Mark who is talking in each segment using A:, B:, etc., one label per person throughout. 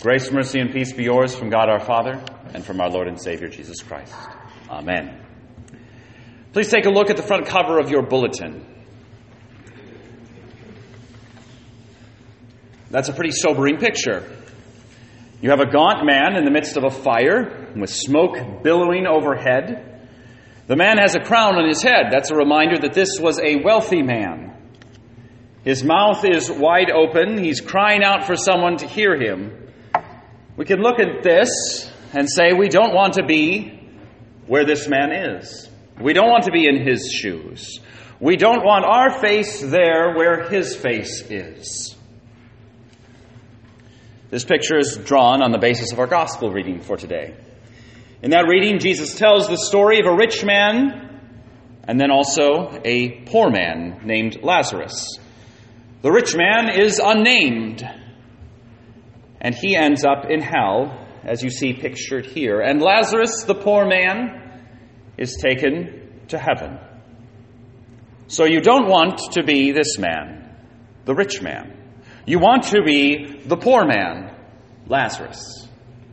A: Grace, mercy, and peace be yours from God our Father and from our Lord and Savior Jesus Christ. Amen. Please take a look at the front cover of your bulletin. That's a pretty sobering picture. You have a gaunt man in the midst of a fire with smoke billowing overhead. The man has a crown on his head. That's a reminder that this was a wealthy man. His mouth is wide open. He's crying out for someone to hear him. We can look at this and say we don't want to be where this man is. We don't want to be in his shoes. We don't want our face there where his face is. This picture is drawn on the basis of our gospel reading for today. In that reading, Jesus tells the story of a rich man and then also a poor man named Lazarus. The rich man is unnamed, and he ends up in hell, as you see pictured here. And Lazarus, the poor man, is taken to heaven. So you don't want to be this man, the rich man. You want to be the poor man, Lazarus.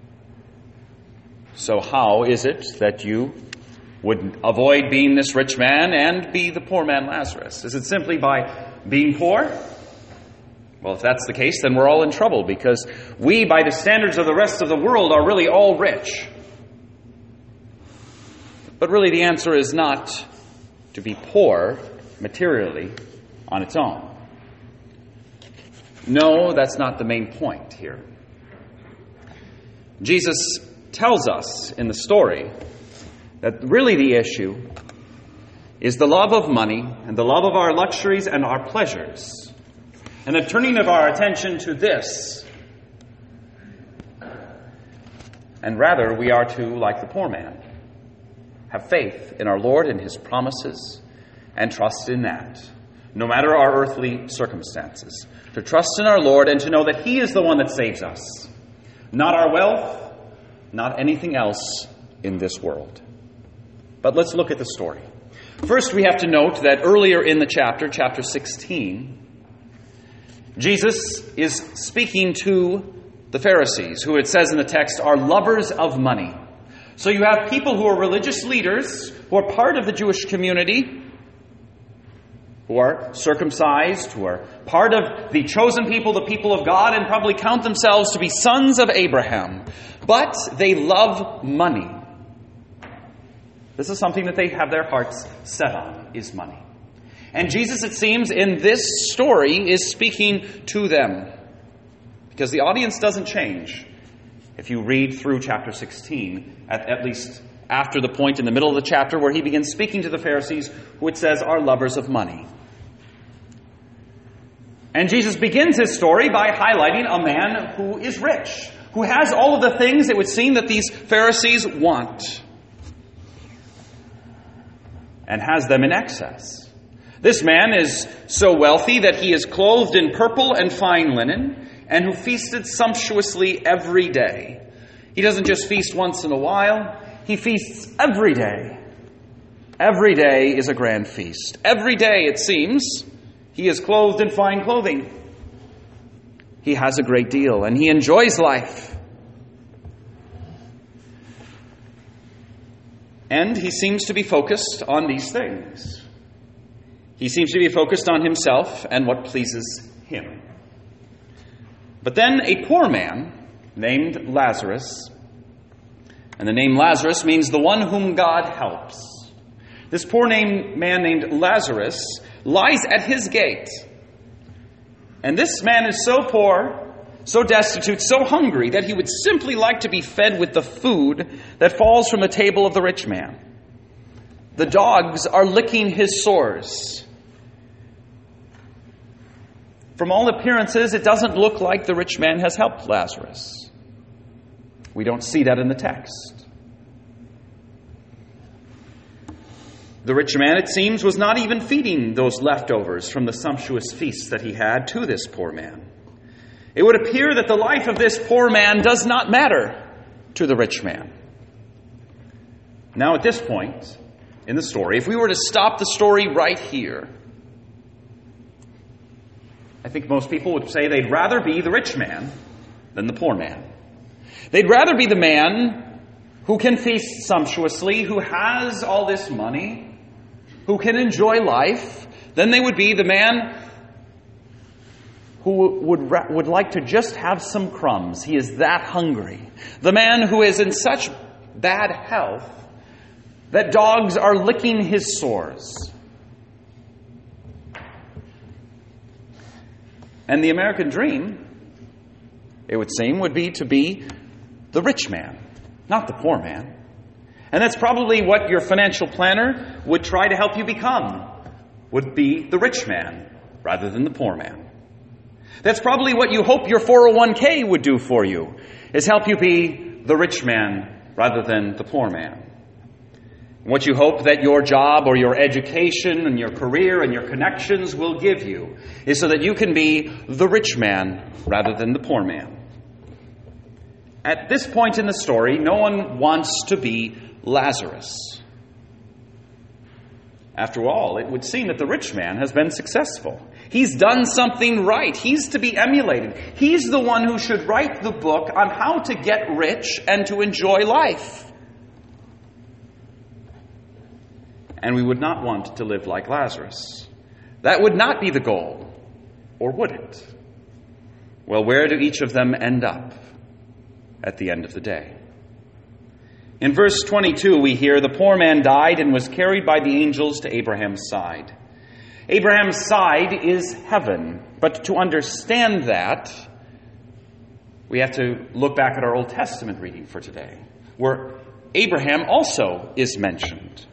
A: So how is it that you would avoid being this rich man and be the poor man, Lazarus? Is it simply by being poor? Well, if that's the case, then we're all in trouble, because we, by the standards of the rest of the world, are really all rich. But really the answer is not to be poor materially on its own. No, that's not the main point here. Jesus tells us in the story that really the issue is the love of money and the love of our luxuries and our pleasures. And the turning of our attention to this. And rather, we are to, like the poor man, have faith in our Lord and His promises and trust in that, no matter our earthly circumstances. To trust in our Lord and to know that He is the one that saves us. Not our wealth, not anything else in this world. But let's look at the story. First, we have to note that earlier in the chapter 16, Jesus is speaking to the Pharisees, who it says in the text are lovers of money. So you have people who are religious leaders, who are part of the Jewish community, who are circumcised, who are part of the chosen people, the people of God, and probably count themselves to be sons of Abraham. But they love money. This is something that they have their hearts set on, is money. And Jesus, it seems, in this story is speaking to them. Because the audience doesn't change if you read through chapter 16, at least after the point in the middle of the chapter where he begins speaking to the Pharisees, who it says are lovers of money. And Jesus begins his story by highlighting a man who is rich, who has all of the things it would seem that these Pharisees want, and has them in excess. This man is so wealthy that he is clothed in purple and fine linen, and who feasted sumptuously every day. He doesn't just feast once in a while, he feasts every day. Every day is a grand feast. Every day, it seems, he is clothed in fine clothing. He has a great deal, and he enjoys life. And he seems to be focused on these things. He seems to be focused on himself and what pleases him. But then a poor man named Lazarus, and the name Lazarus means the one whom God helps. This poor man named Lazarus lies at his gate. And this man is so poor, so destitute, so hungry that he would simply like to be fed with the food that falls from the table of the rich man. The dogs are licking his sores. From all appearances, it doesn't look like the rich man has helped Lazarus. We don't see that in the text. The rich man, it seems, was not even feeding those leftovers from the sumptuous feasts that he had to this poor man. It would appear that the life of this poor man does not matter to the rich man. Now, at this point in the story, if we were to stop the story right here, I think most people would say they'd rather be the rich man than the poor man. They'd rather be the man who can feast sumptuously, who has all this money, who can enjoy life, than they would be the man who would like to just have some crumbs. He is that hungry. The man who is in such bad health that dogs are licking his sores. And the American dream, it would seem, would be to be the rich man, not the poor man. And that's probably what your financial planner would try to help you become, would be the rich man rather than the poor man. That's probably what you hope your 401k would do for you, is help you be the rich man rather than the poor man. What you hope that your job or your education and your career and your connections will give you is so that you can be the rich man rather than the poor man. At this point in the story, no one wants to be Lazarus. After all, it would seem that the rich man has been successful. He's done something right. He's to be emulated. He's the one who should write the book on how to get rich and to enjoy life. And we would not want to live like Lazarus. That would not be the goal, or would it? Well, where do each of them end up at the end of the day? In verse 22, we hear, the poor man died and was carried by the angels to Abraham's side. Abraham's side is heaven. But to understand that, we have to look back at our Old Testament reading for today, where Abraham also is mentioned.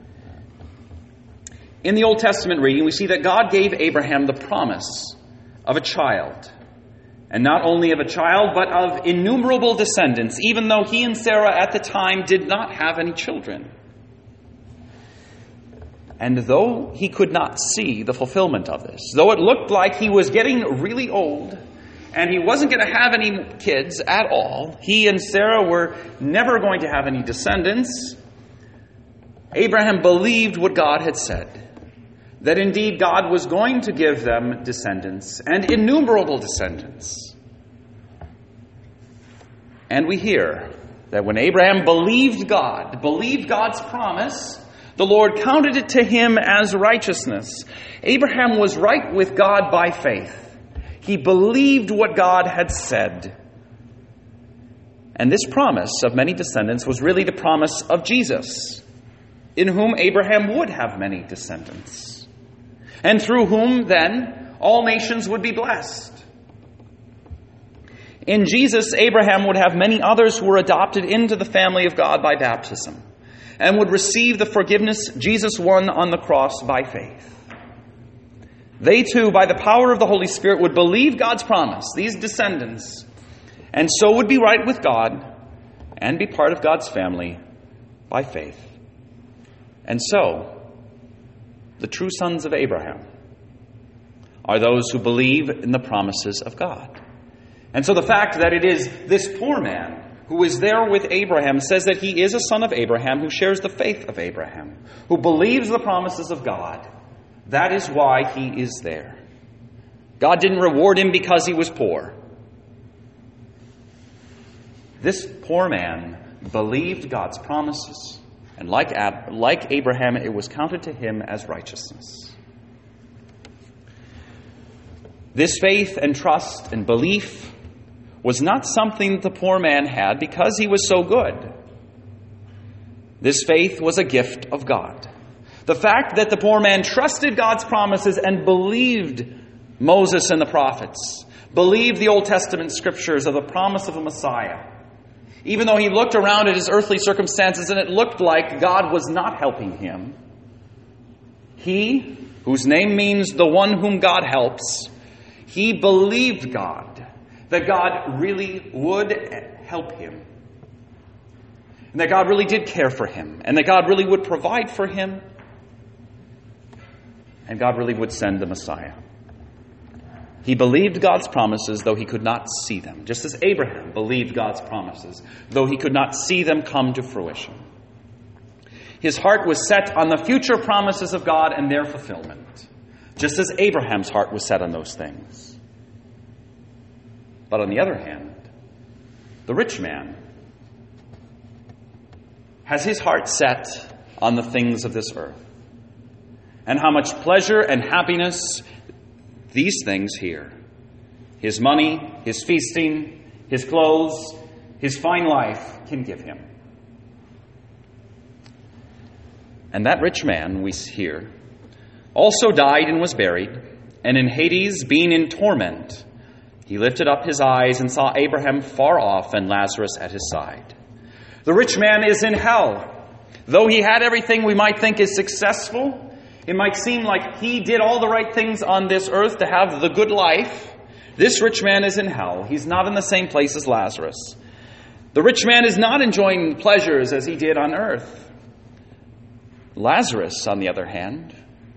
A: In the Old Testament reading, we see that God gave Abraham the promise of a child. And not only of a child, but of innumerable descendants, even though he and Sarah at the time did not have any children. And though he could not see the fulfillment of this, though it looked like he was getting really old, and he wasn't going to have any kids at all, he and Sarah were never going to have any descendants, Abraham believed what God had said. That indeed God was going to give them descendants, and innumerable descendants. And we hear that when Abraham believed God's promise, the Lord counted it to him as righteousness. Abraham was right with God by faith. He believed what God had said. And this promise of many descendants was really the promise of Jesus, in whom Abraham would have many descendants. And through whom, then, all nations would be blessed. In Jesus, Abraham would have many others who were adopted into the family of God by baptism and would receive the forgiveness Jesus won on the cross by faith. They too, by the power of the Holy Spirit, would believe God's promise, these descendants, and so would be right with God and be part of God's family by faith. And so, the true sons of Abraham are those who believe in the promises of God. And so the fact that it is this poor man who is there with Abraham says that he is a son of Abraham who shares the faith of Abraham, who believes the promises of God. That is why he is there. God didn't reward him because he was poor. This poor man believed God's promises. And like Abraham, it was counted to him as righteousness. This faith and trust and belief was not something the poor man had because he was so good. This faith was a gift of God. The fact that the poor man trusted God's promises and believed Moses and the prophets, believed the Old Testament scriptures of the promise of a Messiah, even though he looked around at his earthly circumstances and it looked like God was not helping him, he, whose name means the one whom God helps, he believed God, that God really would help him, and that God really did care for him, and that God really would provide for him, and God really would send the Messiah. He believed God's promises, though he could not see them, just as Abraham believed God's promises, though he could not see them come to fruition. His heart was set on the future promises of God and their fulfillment, just as Abraham's heart was set on those things. But on the other hand, The rich man has his heart set on the things of this earth, and how much pleasure and happiness these things here, his money, his feasting, his clothes, his fine life, can give him. And that rich man, we hear, also died and was buried, and in Hades, being in torment, he lifted up his eyes and saw Abraham far off and Lazarus at his side. The rich man is in hell. Though he had everything we might think is successful, it might seem like he did all the right things on this earth to have the good life. This rich man is in hell. He's not in the same place as Lazarus. The rich man is not enjoying pleasures as he did on earth. Lazarus, on the other hand,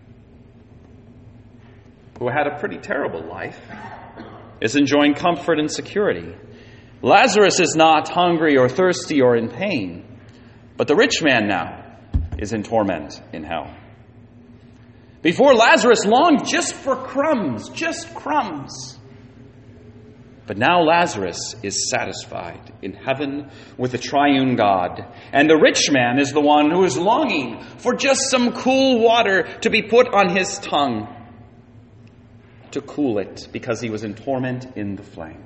A: who had a pretty terrible life, is enjoying comfort and security. Lazarus is not hungry or thirsty or in pain, but the rich man now is in torment in hell. Before, Lazarus longed just for crumbs, just crumbs. But now Lazarus is satisfied in heaven with the triune God. And the rich man is the one who is longing for just some cool water to be put on his tongue to cool it, because he was in torment in the flame.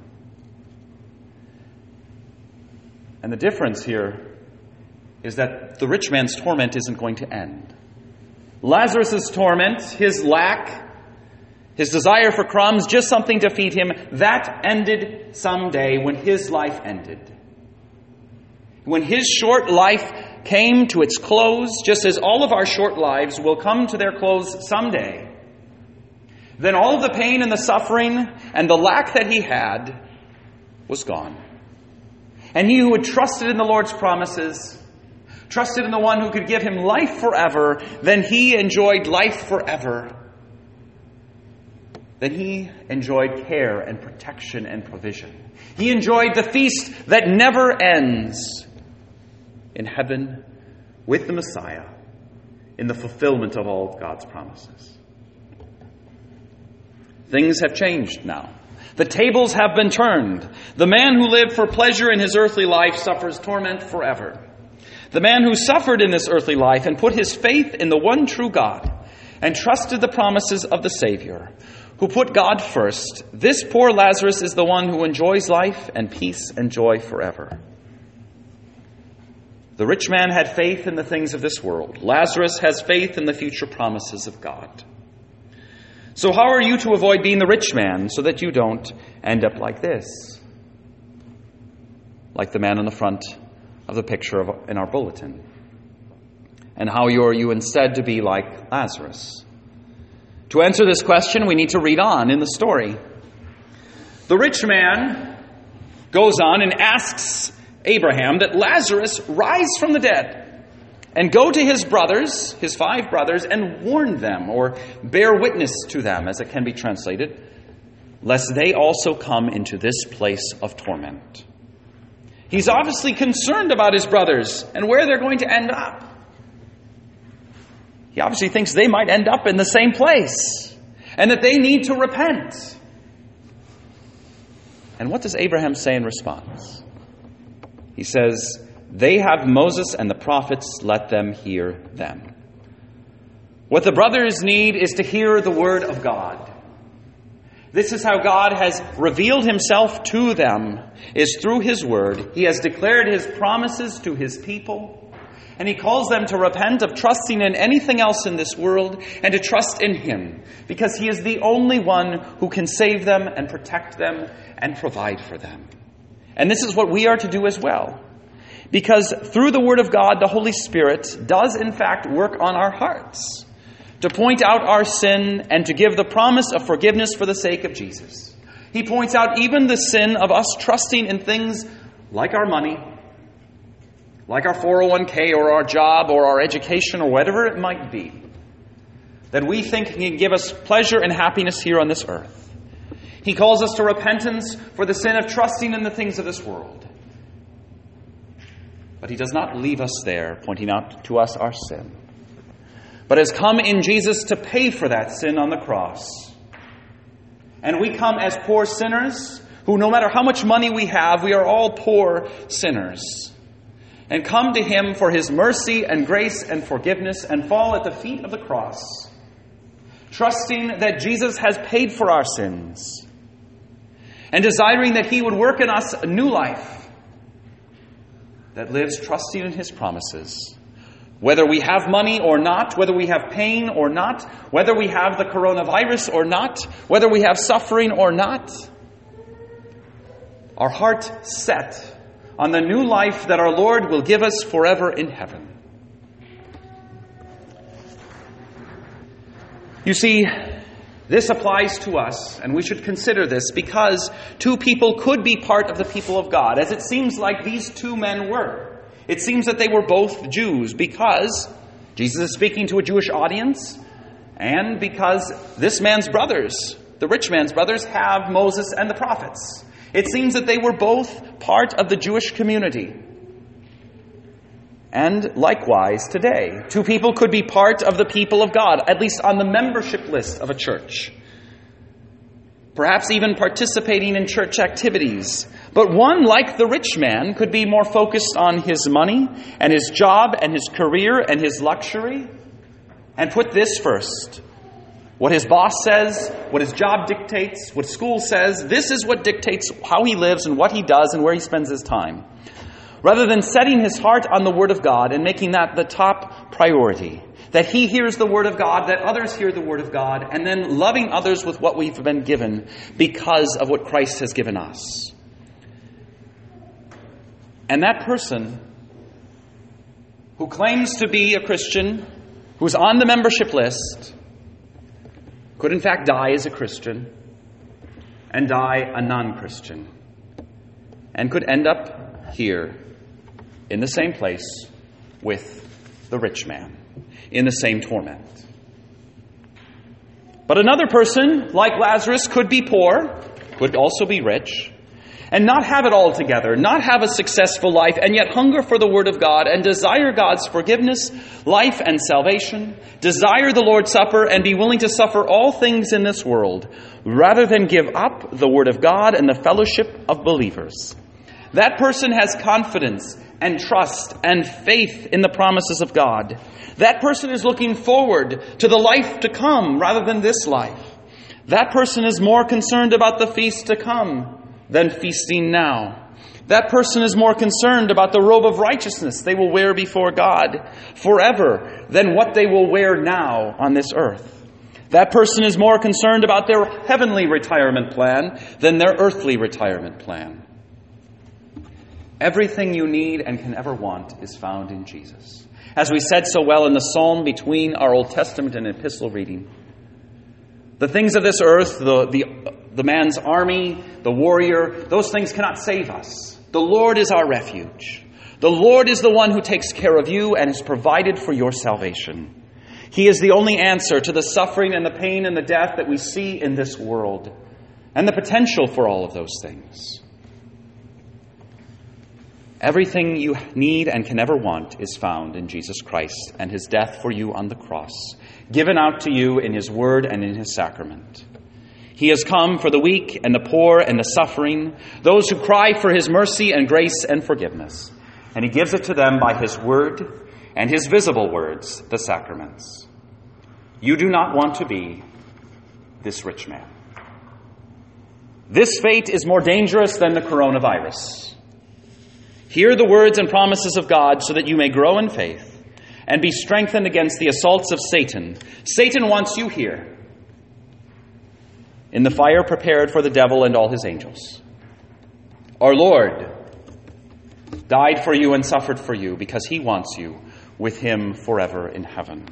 A: And the difference here is that the rich man's torment isn't going to end. Lazarus' torment, his lack, his desire for crumbs, just something to feed him, that ended someday when his life ended. When his short life came to its close, just as all of our short lives will come to their close someday, then all of the pain and the suffering and the lack that he had was gone. And he who had trusted in the Lord's promises, trusted in the one who could give him life forever, then he enjoyed life forever. Then he enjoyed care and protection and provision. He enjoyed the feast that never ends in heaven with the Messiah in the fulfillment of all of God's promises. Things have changed now. The tables have been turned. The man who lived for pleasure in his earthly life suffers torment forever. The man who suffered in this earthly life and put his faith in the one true God and trusted the promises of the Savior, who put God first, this poor Lazarus is the one who enjoys life and peace and joy forever. The rich man had faith in the things of this world. Lazarus has faith in the future promises of God. So how are you to avoid being the rich man so that you don't end up like this? Like the man on the front of the picture in our bulletin. And how are you instead to be like Lazarus? To answer this question, we need to read on in the story. The rich man goes on and asks Abraham that Lazarus rise from the dead and go to his brothers, his 5 brothers, and warn them, or bear witness to them, as it can be translated, lest they also come into this place of torment. He's obviously concerned about his brothers and where they're going to end up. He obviously thinks they might end up in the same place and that they need to repent. And what does Abraham say in response? He says, "They have Moses and the prophets, let them hear them." What the brothers need is to hear the word of God. This is how God has revealed himself to them, is through his word. He has declared his promises to his people, and he calls them to repent of trusting in anything else in this world and to trust in him, because he is the only one who can save them and protect them and provide for them. And this is what we are to do as well. Because through the Word of God, the Holy Spirit does in fact work on our hearts to point out our sin and to give the promise of forgiveness for the sake of Jesus. He points out even the sin of us trusting in things like our money, like our 401k or our job or our education or whatever it might be, that we think can give us pleasure and happiness here on this earth. He calls us to repentance for the sin of trusting in the things of this world. But he does not leave us there, pointing out to us our sin, but has come in Jesus to pay for that sin on the cross. And we come as poor sinners who, no matter how much money we have, we are all poor sinners, and come to him for his mercy and grace and forgiveness and fall at the feet of the cross, trusting that Jesus has paid for our sins and desiring that he would work in us a new life that lives trusting in his promises. Whether we have money or not, whether we have pain or not, whether we have the coronavirus or not, whether we have suffering or not, our heart set on the new life that our Lord will give us forever in heaven. You see, this applies to us, and we should consider this because two people could be part of the people of God, as it seems like these two men were. It seems that they were both Jews because Jesus is speaking to a Jewish audience, and because this man's brothers, the rich man's brothers, have Moses and the prophets. It seems that they were both part of the Jewish community. And likewise today, two people could be part of the people of God, at least on the membership list of a church. Perhaps even participating in church activities. But one, like the rich man, could be more focused on his money and his job and his career and his luxury, and put this first. What his boss says, what his job dictates, what school says, this is what dictates how he lives and what he does and where he spends his time. Rather than setting his heart on the Word of God and making that the top priority. That he hears the Word of God, that others hear the Word of God, and then loving others with what we've been given because of what Christ has given us. And that person who claims to be a Christian, who's on the membership list, could in fact die as a Christian and die a non-Christian, and could end up here in the same place with the rich man, in the same torment. But another person, like Lazarus, could be poor, could also be rich, and not have it all together, not have a successful life, and yet hunger for the Word of God and desire God's forgiveness, life, and salvation, desire the Lord's Supper, and be willing to suffer all things in this world, rather than give up the Word of God and the fellowship of believers. That person has confidence and trust and faith in the promises of God. That person is looking forward to the life to come rather than this life. That person is more concerned about the feast to come than feasting now. That person is more concerned about the robe of righteousness they will wear before God forever than what they will wear now on this earth. That person is more concerned about their heavenly retirement plan than their earthly retirement plan. Everything you need and can ever want is found in Jesus. As we said so well in the psalm between our Old Testament and epistle reading, the things of this earth, the man's army, the warrior, those things cannot save us. The Lord is our refuge. The Lord is the one who takes care of you and has provided for your salvation. He is the only answer to the suffering and the pain and the death that we see in this world, and the potential for all of those things. Everything you need and can ever want is found in Jesus Christ and his death for you on the cross, given out to you in his word and in his sacrament. He has come for the weak and the poor and the suffering, those who cry for his mercy and grace and forgiveness. And he gives it to them by his word and his visible words, the sacraments. You do not want to be this rich man. This fate is more dangerous than the coronavirus. Hear the words and promises of God so that you may grow in faith and be strengthened against the assaults of Satan. Satan wants you here in the fire prepared for the devil and all his angels. Our Lord died for you and suffered for you because he wants you with him forever in heaven.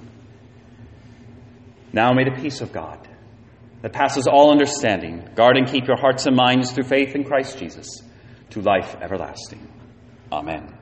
A: Now may the peace of God that passes all understanding guard and keep your hearts and minds through faith in Christ Jesus to life everlasting. Amen.